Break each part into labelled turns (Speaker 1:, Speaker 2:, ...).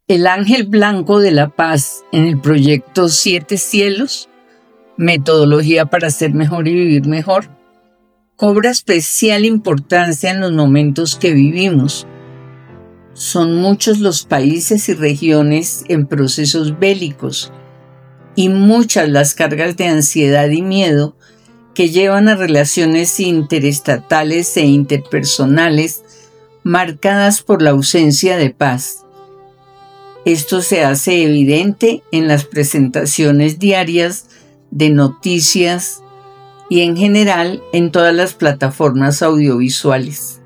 Speaker 1: El ángel blanco de la paz en el proyecto Siete Cielos, metodología para ser mejor y vivir mejor, cobra especial importancia en los momentos que vivimos. Son muchos los países y regiones en procesos bélicos y muchas las cargas de ansiedad y miedo que llevan a relaciones interestatales e interpersonales marcadas por la ausencia de paz. Esto se hace evidente en las presentaciones diarias de noticias y en general en todas las plataformas audiovisuales.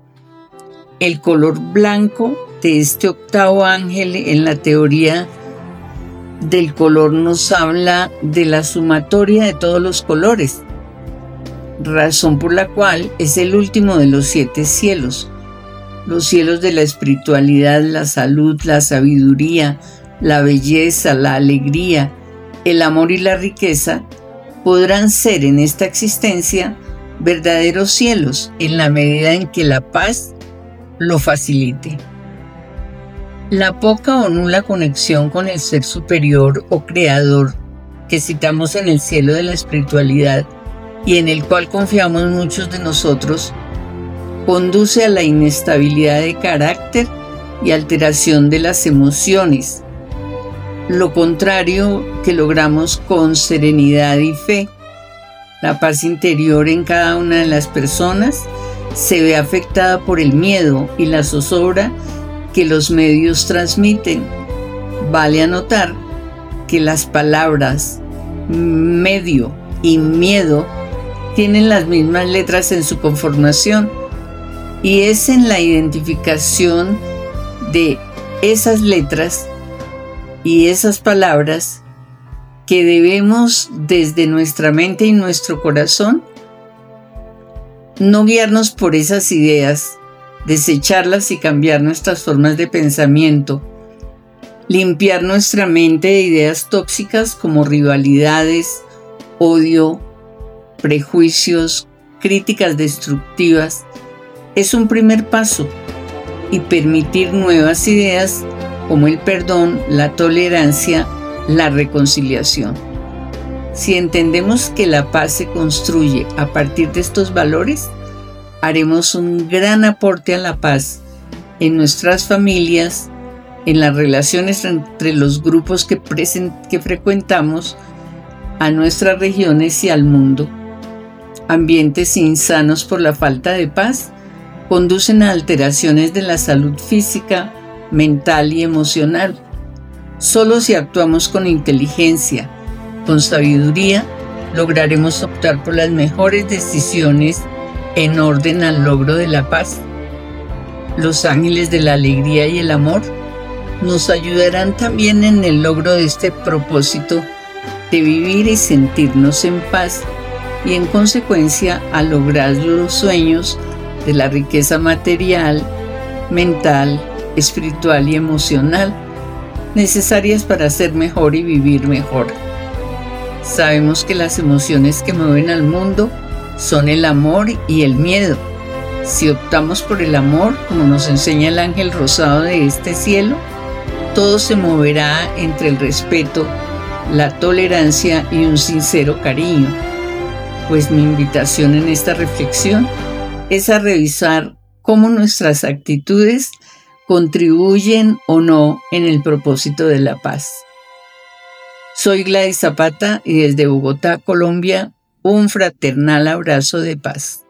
Speaker 1: El color blanco de este octavo ángel en la teoría del color nos habla de la sumatoria de todos los colores, razón por la cual es el último de los 7 cielos. Los cielos de la espiritualidad, la salud, la sabiduría, la belleza, la alegría, el amor y la riqueza podrán ser en esta existencia verdaderos cielos en la medida en que la paz lo facilite. La poca o nula conexión con el ser superior o creador que citamos en el cielo de la espiritualidad y en el cual confiamos muchos de nosotros, conduce a la inestabilidad de carácter y alteración de las emociones, lo contrario que logramos con serenidad y fe. La paz interior en cada una de las personas se ve afectada por el miedo y la zozobra que los medios transmiten. Vale anotar que las palabras medio y miedo tienen las mismas letras en su conformación, y es en la identificación de esas letras y esas palabras que debemos, desde nuestra mente y nuestro corazón, no guiarnos por esas ideas, desecharlas y cambiar nuestras formas de pensamiento, limpiar nuestra mente de ideas tóxicas como rivalidades, odio, prejuicios, críticas destructivas. Es un primer paso, y permitir nuevas ideas como el perdón, la tolerancia, la reconciliación. Si entendemos que la paz se construye a partir de estos valores, haremos un gran aporte a la paz en nuestras familias, en las relaciones entre los grupos que frecuentamos, a nuestras regiones y al mundo. Ambientes insanos por la falta de paz conducen a alteraciones de la salud física, mental y emocional. Solo si actuamos con inteligencia, con sabiduría, lograremos optar por las mejores decisiones en orden al logro de la paz. Los ángeles de la alegría y el amor nos ayudarán también en el logro de este propósito de vivir y sentirnos en paz, y en consecuencia a lograr los sueños de la riqueza material, mental, espiritual y emocional necesarias para ser mejor y vivir mejor. Sabemos que las emociones que mueven al mundo son el amor y el miedo. Si optamos por el amor, como nos enseña el ángel rosado de este cielo, todo se moverá entre el respeto, la tolerancia y un sincero cariño. Pues mi invitación en esta reflexión es a revisar cómo nuestras actitudes contribuyen o no en el propósito de la paz. Soy Gladys Zapata y desde Bogotá, Colombia, un fraternal abrazo de paz.